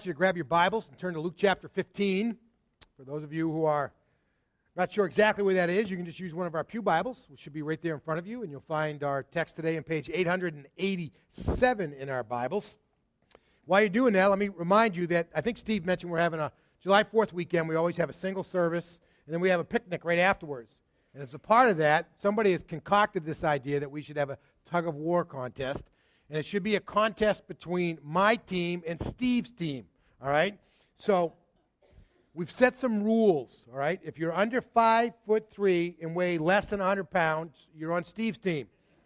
invite you to grab your Bibles and turn to Luke chapter 15. For those of you who are not sure exactly where that is, you can just use one of our pew Bibles, which should be right there in front of you, and you'll find our text today on page 887 in our Bibles. While you're doing that, let me remind you that I think Steve mentioned we're having a July 4th weekend. We always have a single service, and then we have a picnic right afterwards. And as a part of that, somebody has concocted this idea that we should have a tug-of-war contest. And it should be a contest between my team and Steve's team, all right? So we've set some rules, all right? If you're under 5'3" and weigh less than 100 pounds, you're on Steve's team.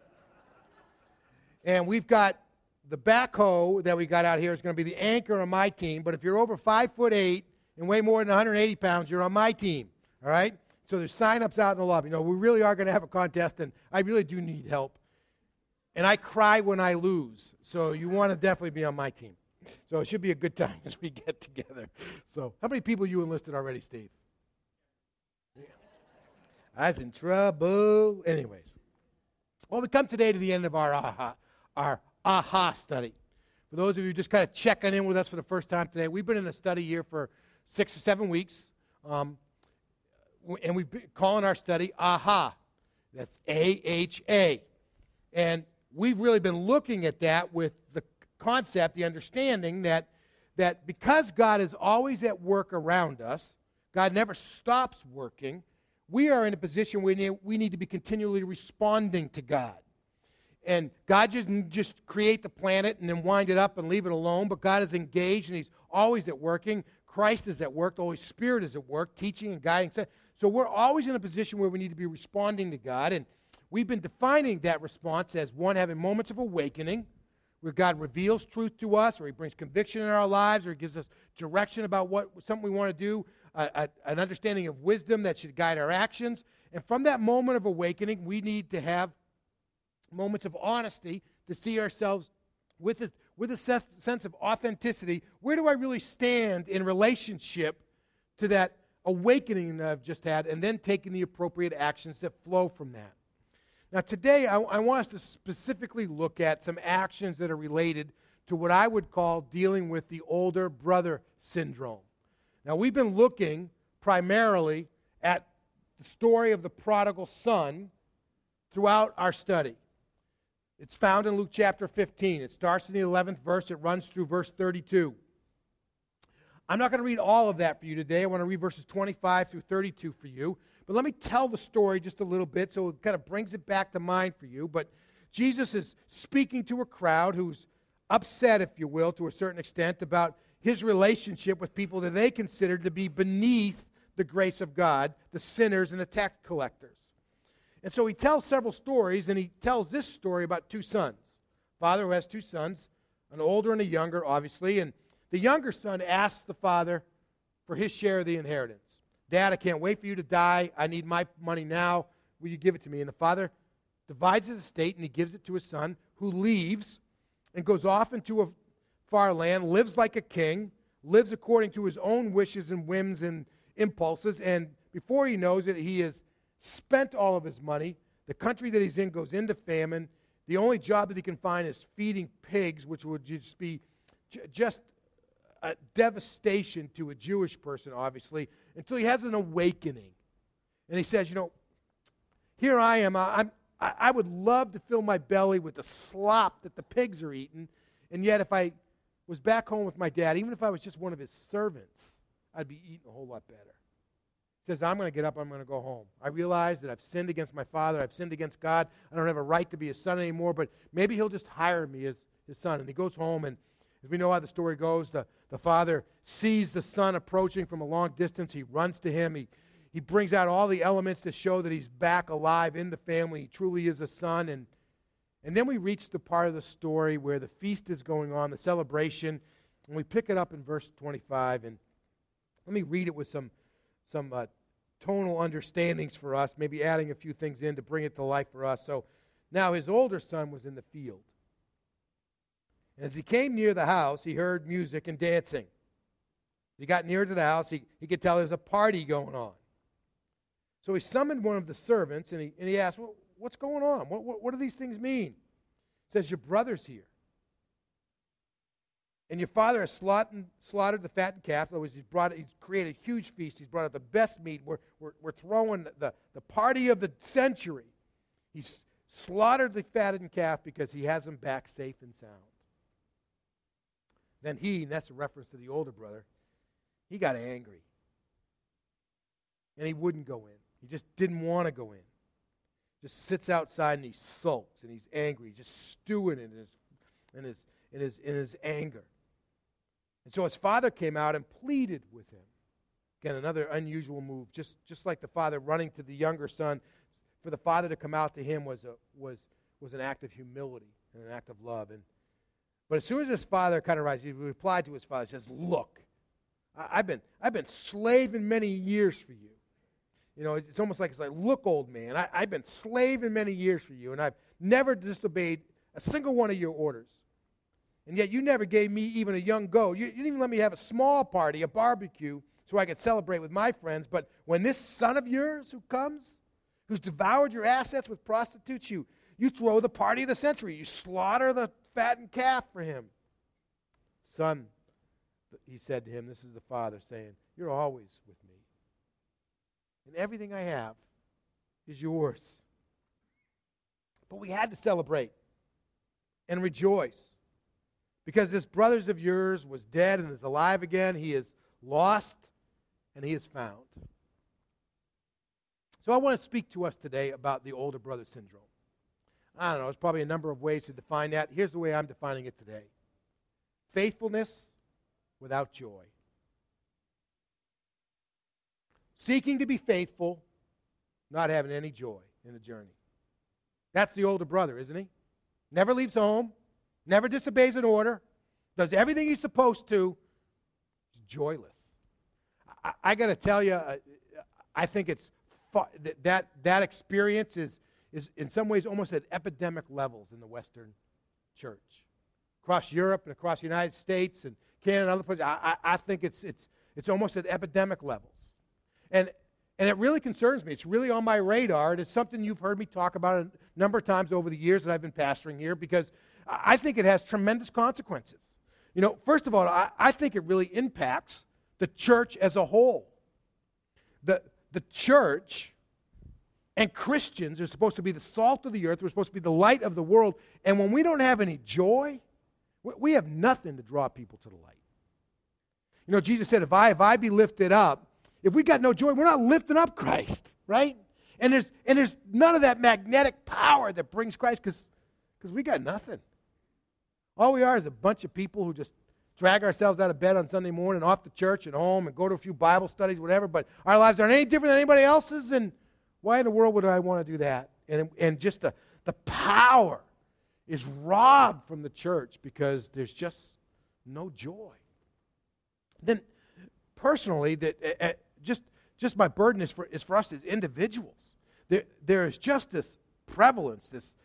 And we've got the backhoe that we got out here is going to be the anchor on my team. But if you're over 5'8" and weigh more than 180 pounds, you're on my team, all right? So there's sign-ups out in the lobby. You know, we really are going to have a contest, and I really do need help. And I cry when I lose, so you want to definitely be on my team. So it should be a good time as we get together. So how many people you enlisted already, Steve? Yeah. I was in trouble. Anyways. Well, we come today to the end of our AHA study. For those of you just kind of checking in with us for the first time today, we've been in a study here for 6 or 7 weeks, and we've been calling our study AHA. That's A-H-A. And we've really been looking at that with the concept, the understanding that because God is always at work around us, God never stops working, we are in a position where we need to be continually responding to God. And God doesn't just create the planet and then wind it up and leave it alone, but God is engaged and He's always at working. Christ is at work. The Holy Spirit is at work, teaching and guiding. So we're always in a position where we need to be responding to God. And we've been defining that response as one, having moments of awakening, where God reveals truth to us, or He brings conviction in our lives, or He gives us direction about something we want to do, an understanding of wisdom that should guide our actions. And from that moment of awakening, we need to have moments of honesty to see ourselves with a sense of authenticity. Where do I really stand in relationship to that awakening that I've just had, and then taking the appropriate actions that flow from that? Now, today, I want us to specifically look at some actions that are related to what I would call dealing with the older brother syndrome. Now, we've been looking primarily at the story of the prodigal son throughout our study. It's found in Luke chapter 15. It starts in the 11th verse. It runs through verse 32. I'm not going to read all of that for you today. I want to read verses 25 through 32 for you. But let me tell the story just a little bit so it kind of brings it back to mind for you. But Jesus is speaking to a crowd who's upset, if you will, to a certain extent about His relationship with people that they considered to be beneath the grace of God, the sinners and the tax collectors. And so He tells several stories, and He tells this story about two sons. Father who has two sons, an older and a younger, obviously, and the younger son asks the father for his share of the inheritance. Dad, I can't wait for you to die. I need my money now. Will you give it to me? And the father divides his estate, and he gives it to his son, who leaves and goes off into a far land, lives like a king, lives according to his own wishes and whims and impulses, and before he knows it, he has spent all of his money. The country that he's in goes into famine. The only job that he can find is feeding pigs, which would just be just a devastation to a Jewish person, obviously, until he has an awakening. And he says, here I am. I would love to fill my belly with the slop that the pigs are eating, and yet if I was back home with my dad, even if I was just one of his servants, I'd be eating a whole lot better. He says, I'm going to get up, I'm going to go home. I realize that I've sinned against my father, I've sinned against God, I don't have a right to be his son anymore, but maybe he'll just hire me as his son. And he goes home, and as we know how the story goes, the father sees the son approaching from a long distance. He runs to him. He brings out all the elements to show that he's back alive in the family. He truly is a son. And then we reach the part of the story where the feast is going on, the celebration, and we pick it up in verse 25. And let me read it with some tonal understandings for us, maybe adding a few things in to bring it to life for us. So now his older son was in the field. As he came near the house, he heard music and dancing. As he got near to the house, he could tell there's a party going on. So he summoned one of the servants, and he asked, well, what's going on? What do these things mean? He says, your brother's here. And your father has slaughtered the fattened calf. In other words, he's created a huge feast. He's brought out the best meat. We're throwing the party of the century. He's slaughtered the fattened calf because he has him back safe and sound. Then and that's a reference to the older brother, he got angry. And he wouldn't go in. He just didn't want to go in. Just sits outside and he sulks and he's angry, just stewing in his anger. And so his father came out and pleaded with him. Again, another unusual move. Just like the father running to the younger son, for the father to come out to him was an act of humility and an act of love. But as soon as his father kind of rises, he replied to his father. He says, "Look, I've been slaving many years for you. You know, it's almost like look, old man, I've been slaving many years for you, and I've never disobeyed a single one of your orders. And yet you never gave me even a young goat. You didn't even let me have a small party, a barbecue, so I could celebrate with my friends. But when this son of yours who comes, who's devoured your assets with prostitutes, you throw the party of the century. You slaughter the fattened calf for him." "Son," he said to him, this is the father saying, "you're always with me. And everything I have is yours." But we had to celebrate and rejoice because this brother of yours was dead and is alive again. He is lost and he is found. So I want to speak to us today about the older brother syndrome. I don't know, there's probably a number of ways to define that. Here's the way I'm defining it today. Faithfulness without joy. Seeking to be faithful, not having any joy in the journey. That's the older brother, isn't he? Never leaves home, never disobeys an order, does everything he's supposed to, he's joyless. I got to tell you, I think it's that experience is in some ways almost at epidemic levels in the Western church. Across Europe and across the United States and Canada and other places, I think it's almost at epidemic levels. And it really concerns me. It's really on my radar, and it's something you've heard me talk about a number of times over the years that I've been pastoring here because I think it has tremendous consequences. You know, first of all, I think it really impacts the church as a whole. The church and Christians are supposed to be the salt of the earth. We're supposed to be the light of the world. And when we don't have any joy, we have nothing to draw people to the light. You know, Jesus said, if I be lifted up, if we got no joy, we're not lifting up Christ, right? And there's none of that magnetic power that brings Christ because we got nothing. All we are is a bunch of people who just drag ourselves out of bed on Sunday morning, off to church and home, and go to a few Bible studies, whatever, but our lives aren't any different than anybody else's, and why in the world would I want to do that? And just the power is robbed from the church because there's just no joy. Then, personally, just my burden is for us as individuals. There is just this prevalence, this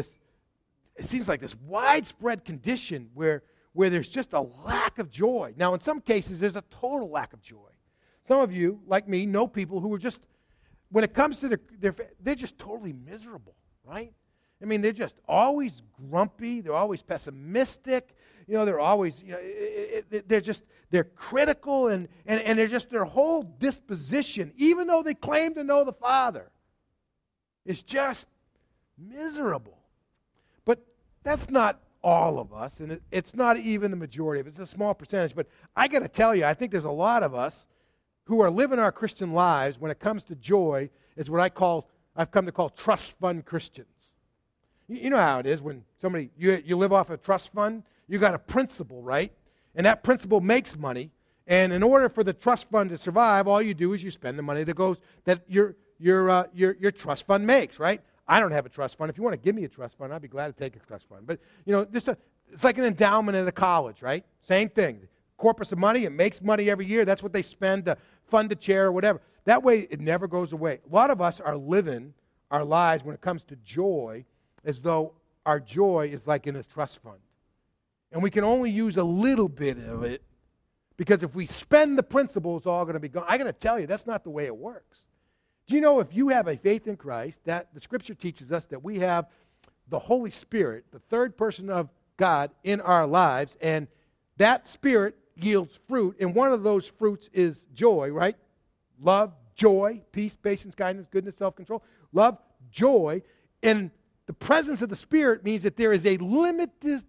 it seems like this widespread condition where there's just a lack of joy. Now, in some cases, there's a total lack of joy. Some of you, like me, know people who are just, when it comes to they're just totally miserable, right? I mean, they're just always grumpy. They're always pessimistic. You know, they're always, you know, they're critical and they're just, their whole disposition, even though they claim to know the Father, is just miserable. But that's not all of us, and it's not even the majority of it. It's a small percentage. But I got to tell you, I think there's a lot of us who are living our Christian lives when it comes to joy is what I've come to call trust fund Christians. You know how it is when somebody, you live off a trust fund, you got a principal, right? And that principal makes money. And in order for the trust fund to survive, all you do is you spend the money that your trust fund makes, right? I don't have a trust fund. If you want to give me a trust fund, I'd be glad to take a trust fund. But, you know, it's like an endowment at a college, right? Same thing. Corpus of money, it makes money every year. That's what they spend to fund a chair or whatever. That way, it never goes away. A lot of us are living our lives when it comes to joy as though our joy is like in a trust fund. And we can only use a little bit of it because if we spend the principal, it's all going to be gone. I got to tell you, that's not the way it works. Do you know if you have a faith in Christ, that the Scripture teaches us that we have the Holy Spirit, the third person of God, in our lives, and that Spirit yields fruit, and one of those fruits is joy, right? Love, joy, peace, patience, kindness, goodness, self-control. Love, joy. And the presence of the Spirit means that there is a limitless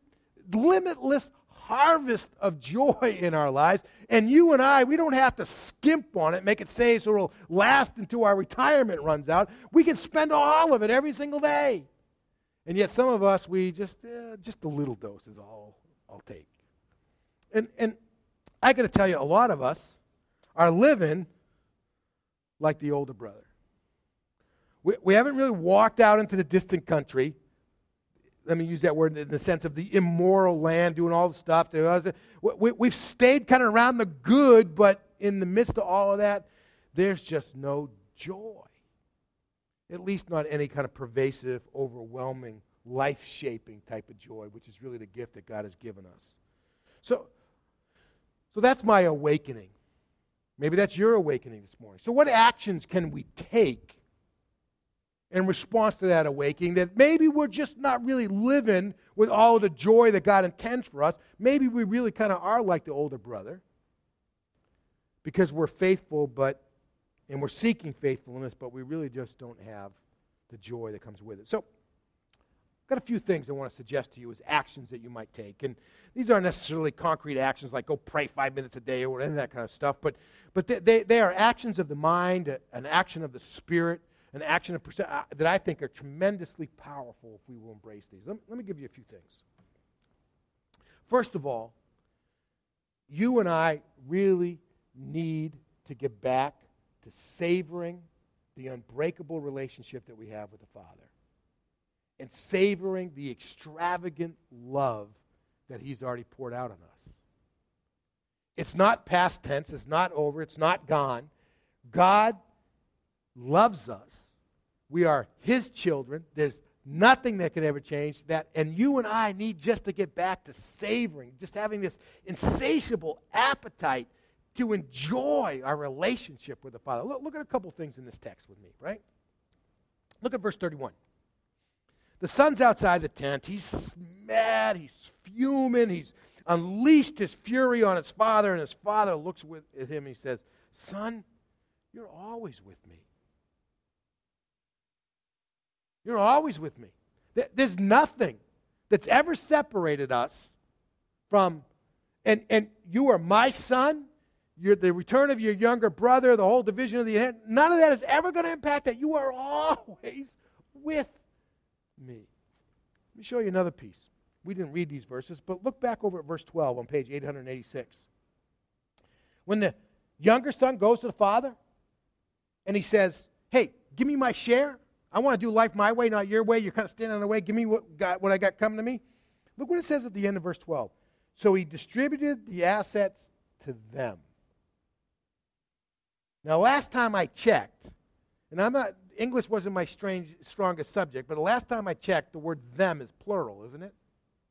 harvest of joy in our lives. And you and I, we don't have to skimp on it, make it save so it'll last until our retirement runs out. We can spend all of it every single day. And yet some of us, we just a little dose is all I'll take. And I got to tell you, a lot of us are living like the older brother. We haven't really walked out into the distant country. Let me use that word in the sense of the immoral land, doing all the stuff. We've stayed kind of around the good, but in the midst of all of that, there's just no joy. At least not any kind of pervasive, overwhelming, life-shaping type of joy, which is really the gift that God has given us. So that's my awakening. Maybe that's your awakening this morning. So what actions can we take in response to that awakening that maybe we're just not really living with all of the joy that God intends for us? Maybe we really kind of are like the older brother because we're faithful, and we're seeking faithfulness, but we really just don't have the joy that comes with it. So I've got a few things I want to suggest to you as actions that you might take. And these aren't necessarily concrete actions like go pray 5 minutes a day or any of that kind of stuff, but they are actions of the mind, an action of the Spirit, an action of that I think are tremendously powerful if we will embrace these. Let me give you a few things. First of all, you and I really need to get back to savoring the unbreakable relationship that we have with the Father and savoring the extravagant love that He's already poured out on us. It's not past tense. It's not over. It's not gone. God loves us. We are His children. There's nothing that could ever change that. And you and I need just to get back to savoring, just having this insatiable appetite to enjoy our relationship with the Father. Look at a couple things in this text with me, right? Look at verse 31. The son's outside the tent. He's mad. He's fuming. He's unleashed his fury on his father, and his father looks at him and he says, "Son, you're always with me. You're always with me. There's nothing that's ever separated us from, and you are my son. You're the return of your younger brother, the whole division of the head. None of that is ever going to impact that. You are always with me." Let me show you another piece. We didn't read these verses, but look back over at verse 12 on page 886. When the younger son goes to the father and he says, "Hey, give me my share. I want to do life my way, not your way. You're kind of standing in the way. Give me what I got coming to me." Look what it says at the end of verse 12. So he distributed the assets to them. Now, last time I checked, and English wasn't my strongest subject, but the last time I checked, the word them is plural, isn't it?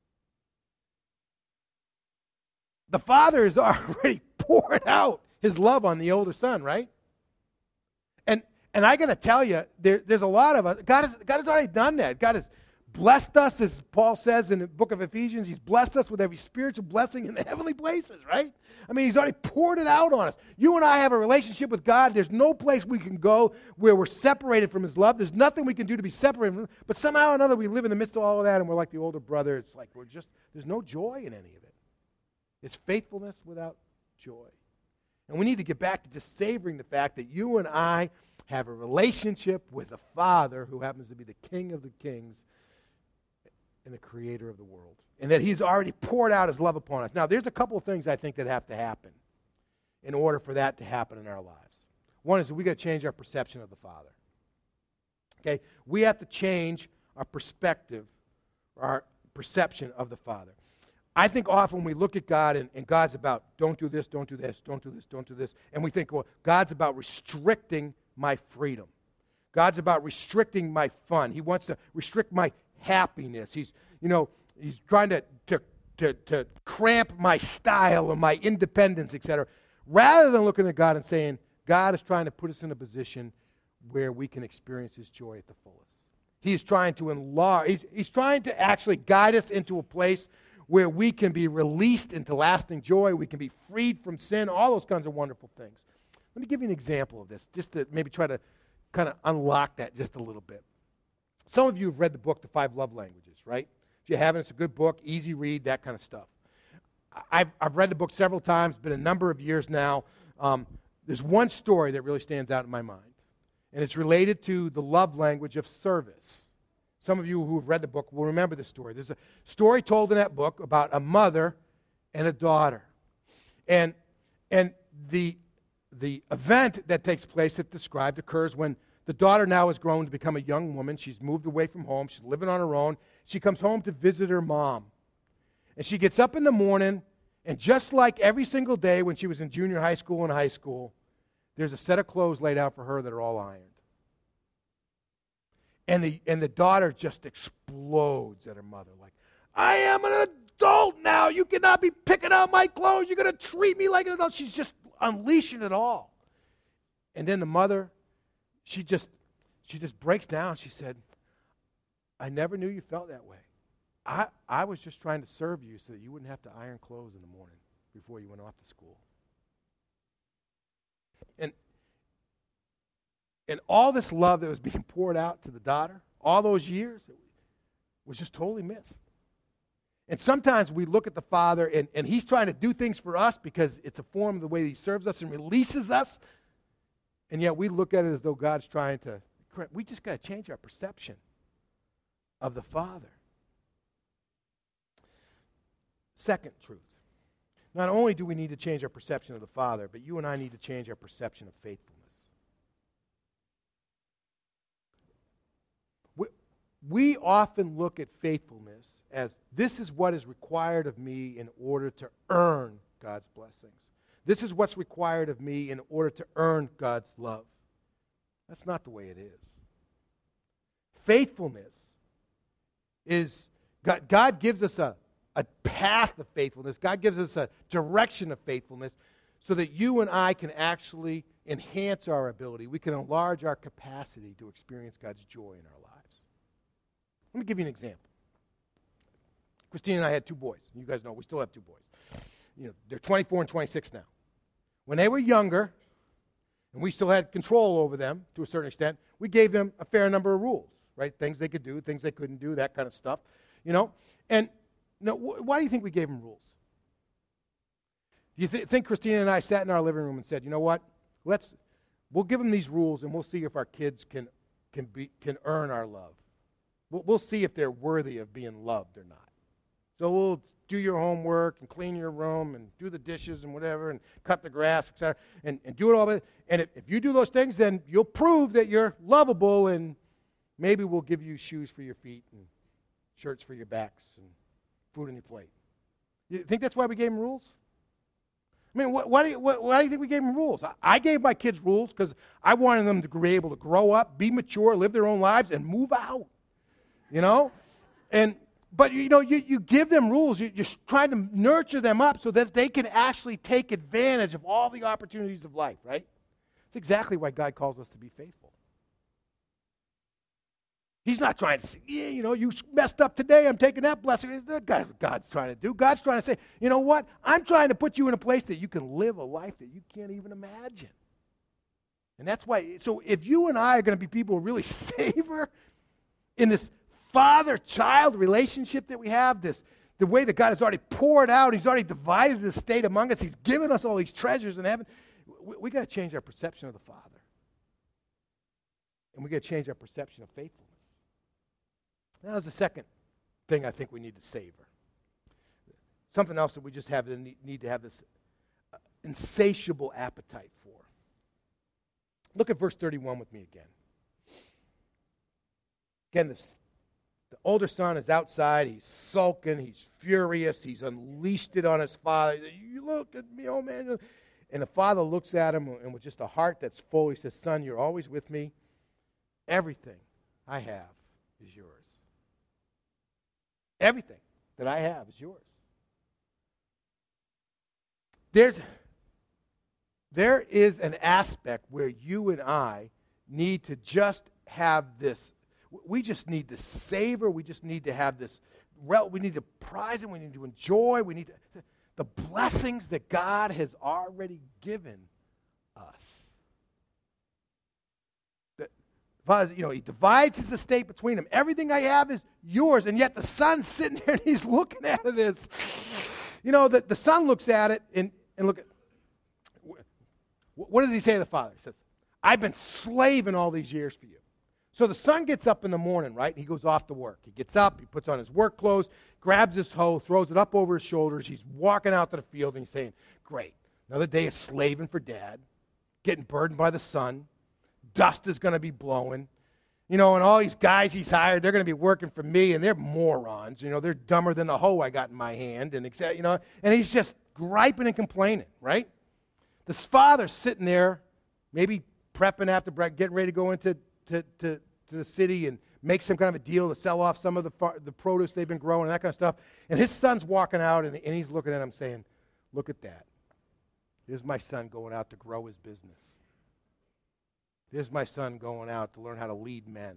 The father has already poured out his love on the older son, right? And I got to tell you, there's a lot of us. God has already done that. God has blessed us, as Paul says in the book of Ephesians. He's blessed us with every spiritual blessing in the heavenly places, right? I mean, He's already poured it out on us. You and I have a relationship with God. There's no place we can go where we're separated from His love. There's nothing we can do to be separated from Him. But somehow or another, we live in the midst of all of that, and we're like the older brother. It's like there's no joy in any of it. It's faithfulness without joy. And we need to get back to just savoring the fact that you and I have a relationship with a Father who happens to be the King of the kings and the Creator of the world. And that He's already poured out His love upon us. Now, there's a couple of things I think that have to happen in order for that to happen in our lives. One is that we've got to change our perception of the Father. Okay? We have to change our perspective, our perception of the Father. I think often we look at God and God's about, don't do this, don't do this, don't do this, don't do this. And we think, well, God's about restricting my freedom. God's about restricting my fun. He wants to restrict my happiness. He's trying to cramp my style and my independence, etc. Rather than looking at God and saying, God is trying to put us in a position where we can experience His joy at the fullest. He's trying to enlarge. He's trying to actually guide us into a place where we can be released into lasting joy, we can be freed from sin, all those kinds of wonderful things. Let me give you an example of this, just to maybe try to kind of unlock that just a little bit. Some of you have read the book, The 5 Love Languages, right? If you haven't, it's a good book, easy read, that kind of stuff. I've read the book several times, been a number of years now. There's one story that really stands out in my mind, and it's related to the love language of service. Some of you who have read the book will remember this story. There's a story told in that book about a mother and a daughter. And the event that takes place that's described occurs when the daughter now has grown to become a young woman. She's moved away from home. She's living on her own. She comes home to visit her mom. And she gets up in the morning, and just like every single day when she was in junior high school and high school, there's a set of clothes laid out for her that are all ironed. And the daughter just explodes at her mother like, I am an adult now. You cannot be picking out my clothes. You're going to treat me like an adult. She's just unleashing it all. And then the mother, she just breaks down. She said, I never knew you felt that way. I was just trying to serve you so that you wouldn't have to iron clothes in the morning before you went off to school. And all this love that was being poured out to the daughter, all those years, was just totally missed. And sometimes we look at the Father, and He's trying to do things for us because it's a form of the way He serves us and releases us, and yet we look at it as though God's trying to. We just got to change our perception of the Father. Second truth. Not only do we need to change our perception of the Father, but you and I need to change our perception of faithfulness. We often look at faithfulness as this is what is required of me in order to earn God's blessings. This is what's required of me in order to earn God's love. That's not the way it is. Faithfulness is, God gives us a path of faithfulness. God gives us a direction of faithfulness so that you and I can actually enhance our ability. We can enlarge our capacity to experience God's joy in our lives. Let me give you an example. Christine and I had 2 boys. You guys know we still have 2 boys. They're 24 and 26 now. When they were younger, and we still had control over them to a certain extent, we gave them a fair number of rules, right? Things they could do, things they couldn't do, that kind of stuff. And why do you think we gave them rules? Do you think Christina and I sat in our living room and said, you know what? We'll give them these rules, and we'll see if our kids can earn our love. We'll see if they're worthy of being loved or not. So we'll do your homework and clean your room and do the dishes and whatever and cut the grass, etc., and do it all. And if you do those things, then you'll prove that you're lovable, and maybe we'll give you shoes for your feet and shirts for your backs and food on your plate. You think that's why we gave them rules? I mean, why do you think we gave them rules? I gave my kids rules because I wanted them to be able to grow up, be mature, live their own lives, and move out. But you give them rules. You're trying to nurture them up so that they can actually take advantage of all the opportunities of life, right? That's exactly why God calls us to be faithful. He's not trying to say, you messed up today, I'm taking that blessing. That's what God's trying to do. God's trying to say, you know what? I'm trying to put you in a place that you can live a life that you can't even imagine. And that's why, so if you and I are going to be people who really savor in this father-child relationship that we have, the way that God has already poured out, He's already divided the state among us, He's given us all these treasures in heaven, we got to change our perception of the Father. And we got to change our perception of faithfulness. That was the second thing I think we need to savor. Something else that we just need to have this insatiable appetite for. Look at verse 31 with me again. Again, the older son is outside. He's sulking. He's furious. He's unleashed it on his father. You look at me, oh man. And the father looks at him, and with just a heart that's full, he says, son, you're always with me. Everything I have is yours. Everything that I have is yours. There is an aspect where you and I need to just have this. We just need to savor. We just need to have this we need to prize Him. We need to enjoy. We need the blessings that God has already given us. Father, He divides His estate between them. Everything I have is yours, and yet the son's sitting there and he's looking at this. The son looks at it and look at, what does he say to the father? He says, I've been slaving all these years for you. So the son gets up in the morning, right? He goes off to work. He gets up, he puts on his work clothes, grabs his hoe, throws it up over his shoulders. He's walking out to the field and he's saying, great, another day of slaving for Dad, getting burdened by the sun. Dust is going to be blowing. And all these guys he's hired, they're going to be working for me, and they're morons. They're dumber than the hoe I got in my hand. And he's just griping and complaining, right? This father's sitting there, maybe prepping after getting ready to go into to the city and make some kind of a deal to sell off some of the produce they've been growing and that kind of stuff. And his son's walking out, and he's looking at him saying, look at that. Here's my son going out to grow his business. There's my son going out to learn how to lead men.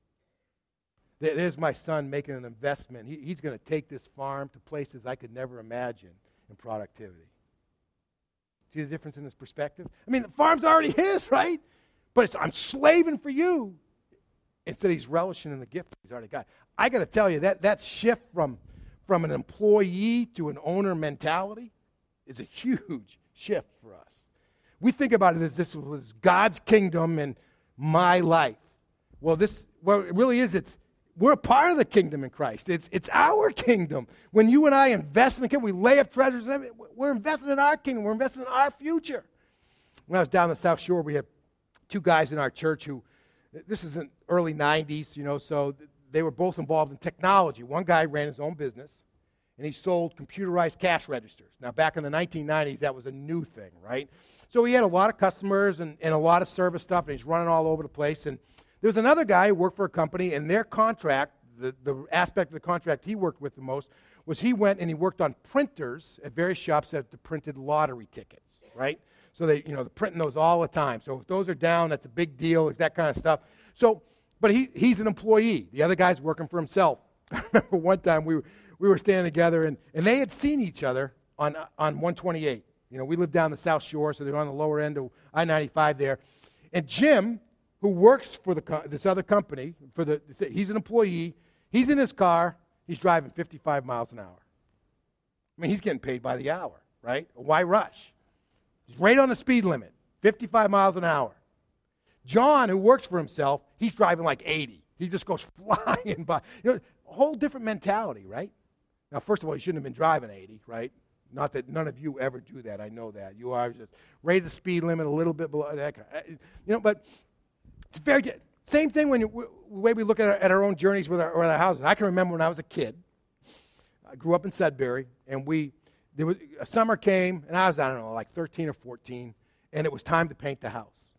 There's my son making an investment. He's going to take this farm to places I could never imagine in productivity. See the difference in this perspective? The farm's already his, right? But I'm slaving for you. Instead, he's relishing in the gift he's already got. I got to tell you, that shift from an employee to an owner mentality is a huge shift for us. We think about it as this was God's kingdom and my life. Well, it really is. We're a part of the kingdom in Christ. It's our kingdom. When you and I invest in the kingdom, we lay up treasures. We're investing in our kingdom. We're investing in our future. When I was down the South Shore, we had two guys in our church who, this is in early 90s, so they were both involved in technology. One guy ran his own business, and he sold computerized cash registers. Now, back in the 1990s, that was a new thing, right? So he had a lot of customers and a lot of service stuff, and he's running all over the place. And there was another guy who worked for a company, and their contract, the aspect of the contract he worked with the most, was he went and he worked on printers at various shops that printed lottery tickets, right? So they're printing those all the time. So if those are down, that's a big deal, that kind of stuff. So, but he's an employee. The other guy's working for himself. I remember one time we were standing together, and they had seen each other on 128. We live down the South Shore, so they're on the lower end of I-95 there. And Jim, who works for this other company, he's an employee. He's in his car. He's driving 55 miles an hour. He's getting paid by the hour, right? Why rush? He's right on the speed limit, 55 miles an hour. John, who works for himself, he's driving like 80. He just goes flying by. A whole different mentality, right? Now, first of all, he shouldn't have been driving 80, right? Not that none of you ever do that. I know that. You are just raise the speed limit a little bit below that. But it's very good. Same thing the way we look at our own journeys with our houses. I can remember when I was a kid. I grew up in Sudbury, and a summer came, and I was, like 13 or 14, and it was time to paint the house.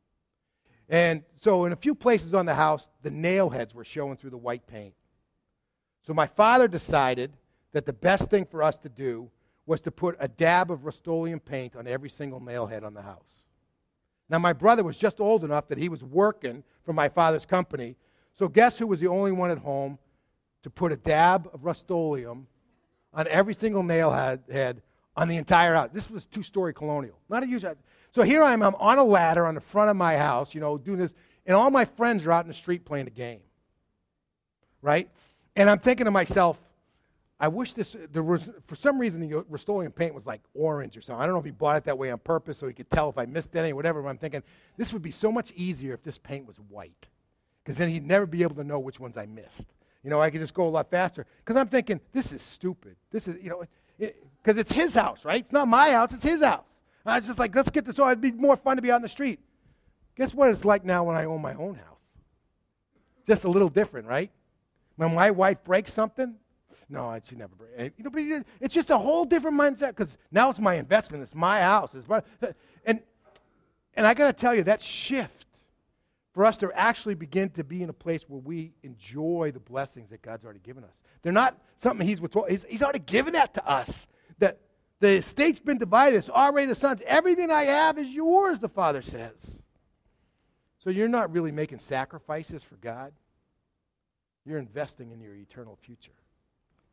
And so in a few places on the house, the nail heads were showing through the white paint. So my father decided that the best thing for us to do was to put a dab of Rust-Oleum paint on every single nail head on the house. Now, my brother was just old enough that he was working for my father's company, so guess who was the only one at home to put a dab of Rust-Oleum on every single nail head on the entire house? This was a two-story colonial, not a huge house. So here I am, I'm on a ladder on the front of my house, doing this, and all my friends are out in the street playing a game, right? And I'm thinking to myself, I wish for some reason the Rust-Oleum paint was like orange or something. I don't know if he bought it that way on purpose so he could tell if I missed any or whatever, but I'm thinking this would be so much easier if this paint was white, because then he'd never be able to know which ones I missed. I could just go a lot faster, because I'm thinking, this is stupid. This is, because it's his house, right? It's not my house, it's his house. And I was just like, let's get this over. It'd be more fun to be out in the street. Guess what it's like now when I own my own house? Just a little different, right? When my wife breaks something, no, she never breaks. But it's just a whole different mindset, because now it's my investment. It's my house. And I got to tell you, that shift for us to actually begin to be in a place where we enjoy the blessings that God's already given us. They're not something He's already given that to us. That the estate's been divided. It's already the Son's. Everything I have is yours, the Father says. So you're not really making sacrifices for God. You're investing in your eternal future.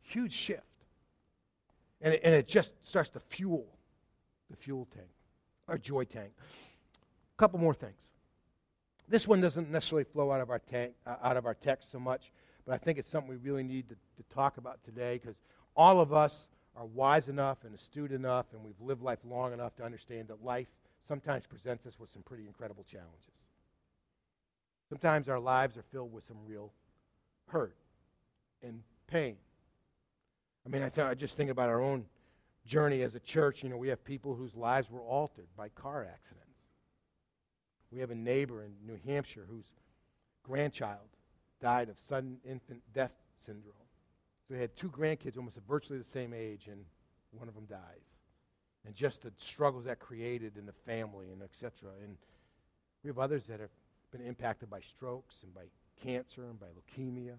Huge shift. And it just starts to fuel the fuel tank, our joy tank. A couple more things. This one doesn't necessarily flow out of our text so much, but I think it's something we really need to talk about today, because all of us are wise enough and astute enough, and we've lived life long enough to understand that life sometimes presents us with some pretty incredible challenges. Sometimes our lives are filled with some real hurt and pain. I mean, I just think about our own journey as a church. You know, we have people whose lives were altered by car accidents. We have a neighbor in New Hampshire whose grandchild died of sudden infant death syndrome. So they had two grandkids almost at virtually the same age, and one of them dies. And just the struggles that created in the family and et cetera. And we have others that have been impacted by strokes and by cancer and by leukemia,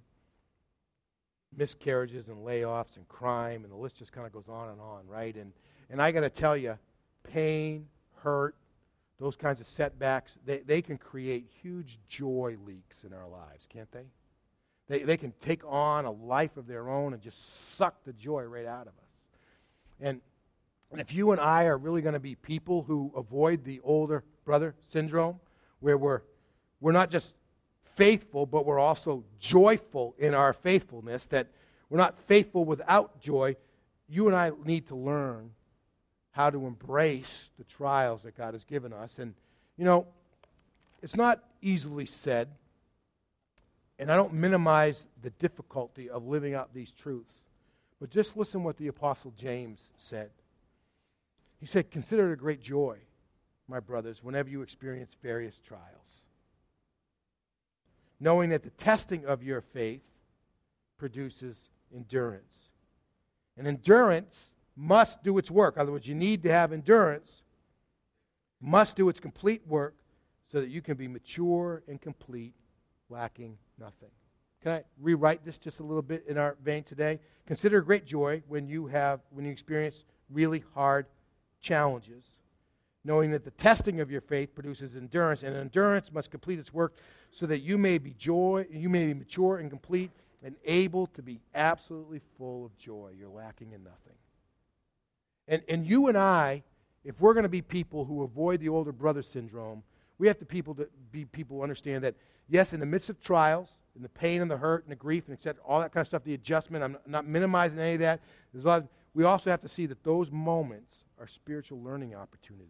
miscarriages and layoffs and crime, and the list just kind of goes on, right? And I got to tell you, pain, hurt, those kinds of setbacks, they can create huge joy leaks in our lives, can't they? They can take on a life of their own and just suck the joy right out of us. And if you and I are really going to be people who avoid the older brother syndrome, where we're not just faithful, but we're also joyful in our faithfulness, that we're not faithful without joy, you and I need to learn how to embrace the trials that God has given us. And, you know, it's not easily said, and I don't minimize the difficulty of living out these truths, but just listen what the Apostle James said. He said, "Consider it a great joy, my brothers, whenever you experience various trials, knowing that the testing of your faith produces endurance. And endurance must do its work." In other words, you need to have endurance, must do its complete work, so that you can be mature and complete, lacking nothing. Can I rewrite this just a little bit in our vein today? Consider a great joy when you experience really hard challenges, knowing that the testing of your faith produces endurance, and endurance must complete its work, so that you may be mature and complete and able to be absolutely full of joy. You're lacking in nothing. And you and I, if we're going to be people who avoid the older brother syndrome, we have to be people who understand that, yes, in the midst of trials, in the pain and the hurt and the grief and etc., all that kind of stuff, the adjustment, I'm not minimizing any of that. We also have to see that those moments are spiritual learning opportunities,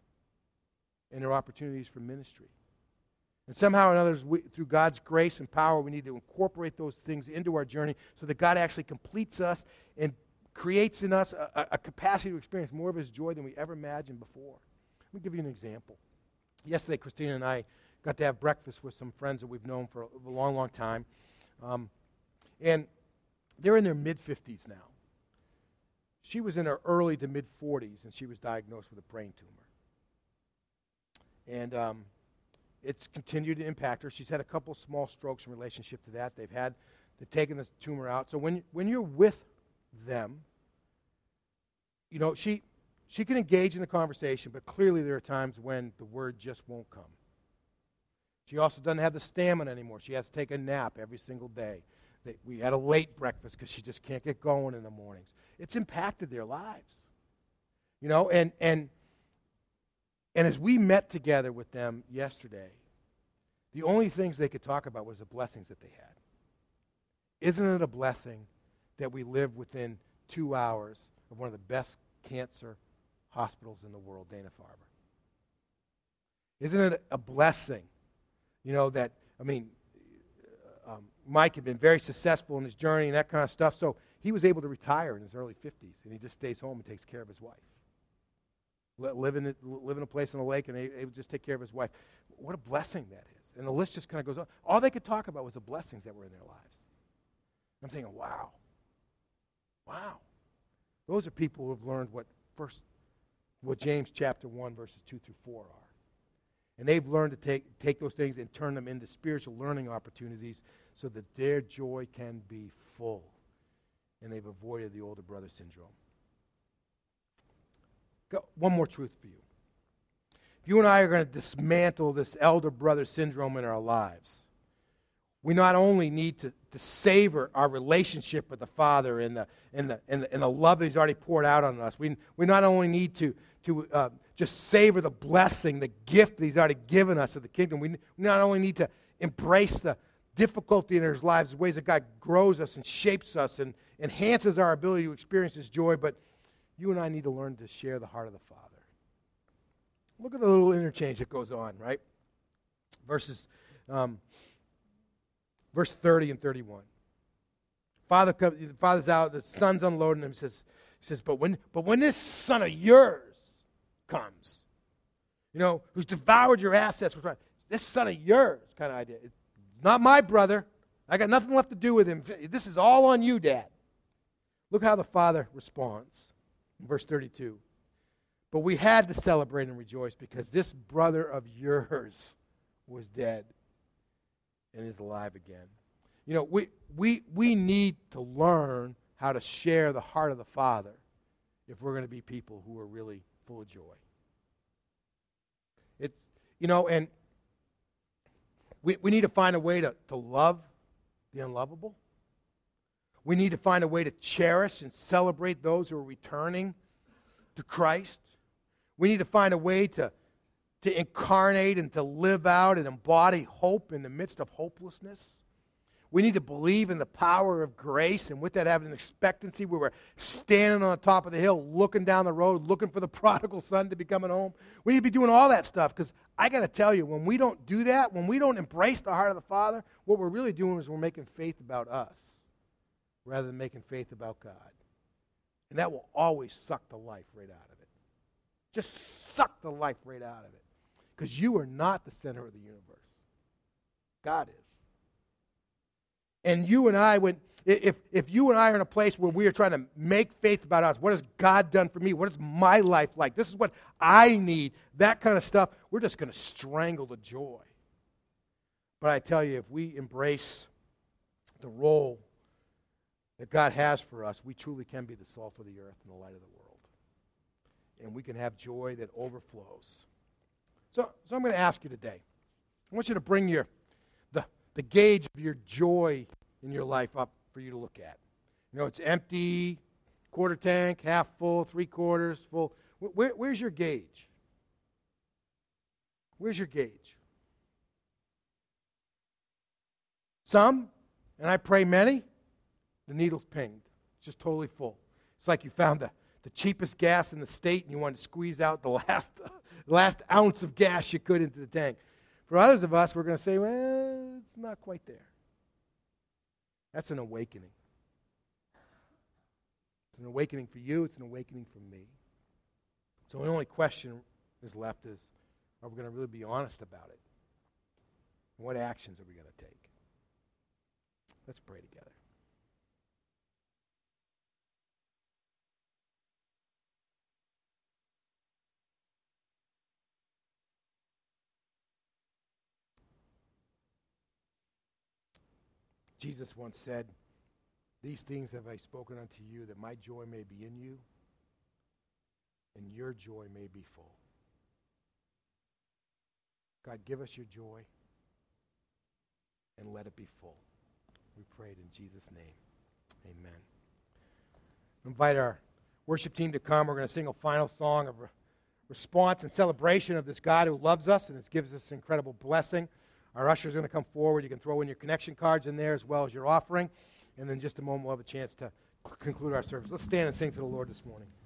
and they're opportunities for ministry. And somehow or another, through God's grace and power, we need to incorporate those things into our journey so that God actually completes us and creates in us a capacity to experience more of His joy than we ever imagined before. Let me give you an example. Yesterday, Christina and I got to have breakfast with some friends that we've known for a long, long time. And they're in their mid-50s now. She was in her early to mid-40s, and she was diagnosed with a brain tumor. And it's continued to impact her. She's had a couple small strokes in relationship to that. They've taken the tumor out. So when you're with them, you know, she can engage in the conversation, but clearly there are times when the word just won't come. She also doesn't have the stamina anymore. She has to take a nap every single day. We had a late breakfast because she just can't get going in the mornings. It's impacted their lives. You know, and as we met together with them yesterday, the only things they could talk about was the blessings that they had. Isn't it a blessing that we live within 2 hours of one of the best cancer hospitals in the world, Dana-Farber? Isn't it a blessing, you know, that, I mean, Mike had been very successful in his journey and that kind of stuff, so he was able to retire in his early 50s, and he just stays home and takes care of his wife. Live in a place on a lake, and he would just take care of his wife. What a blessing that is. And the list just kind of goes on. All they could talk about was the blessings that were in their lives. I'm thinking, wow. Those are people who have learned what James chapter 1, verses 2 through 4 are. And they've learned to take those things and turn them into spiritual learning opportunities so that their joy can be full. And they've avoided the older brother syndrome. One more truth for you. If you and I are going to dismantle this elder brother syndrome in our lives, we not only need to savor our relationship with the Father and the love that He's already poured out on us. We not only need to just savor the blessing, the gift that He's already given us of the kingdom. We not only need to embrace the difficulty in our lives, the ways that God grows us and shapes us and enhances our ability to experience His joy, but you and I need to learn to share the heart of the Father. Look at the little interchange that goes on, right? Verse 30 and 31. The father's out, the son's unloading him. He says, but when this son of yours comes, who's devoured your assets, this son of yours kind of idea. It's not my brother. I got nothing left to do with him. This is all on you, Dad. Look how the father responds in verse 32. But we had to celebrate and rejoice because this brother of yours was dead and is alive again. We need to learn how to share the heart of the Father if we're going to be people who are really full of joy. And we need to find a way to love the unlovable. We need to find a way to cherish and celebrate those who are returning to Christ. We need to find a way to incarnate and to live out and embody hope in the midst of hopelessness. We need to believe in the power of grace, and with that have an expectancy where we're standing on the top of the hill, looking down the road, looking for the prodigal son to be coming home. We need to be doing all that stuff, because I got to tell you, when we don't do that, when we don't embrace the heart of the Father, what we're really doing is we're making faith about us rather than making faith about God. And that will always suck the life right out of it. Just suck the life right out of it. Because you are not the center of the universe. God is. And you and I, if you and I are in a place where we are trying to make faith about us, what has God done for me? What is my life like? This is what I need. That kind of stuff, we're just going to strangle the joy. But I tell you, if we embrace the role that God has for us, we truly can be the salt of the earth and the light of the world. And we can have joy that overflows. So I'm going to ask you today. I want you to bring the gauge of your joy in your life up for you to look at. It's empty, quarter tank, half full, 3/4 full. Where's your gauge? Where's your gauge? Some, and I pray many, the needle's pinged. It's just totally full. It's like you found the cheapest gas in the state and you wanted to squeeze out the last ounce of gas you could into the tank. For others of us, we're going to say, well, it's not quite there. That's an awakening. It's an awakening for you. It's an awakening for me. So the only question is left is, are we going to really be honest about it? And what actions are we going to take? Let's pray together. Jesus once said, "These things have I spoken unto you, that my joy may be in you, and your joy may be full." God, give us your joy, and let it be full. We prayed in Jesus' name. Amen. Invite our worship team to come. We're going to sing a final song of response and celebration of this God who loves us and gives us incredible blessing. Our usher is going to come forward. You can throw in your connection cards in there as well as your offering. And then in just a moment, we'll have a chance to conclude our service. Let's stand and sing to the Lord this morning.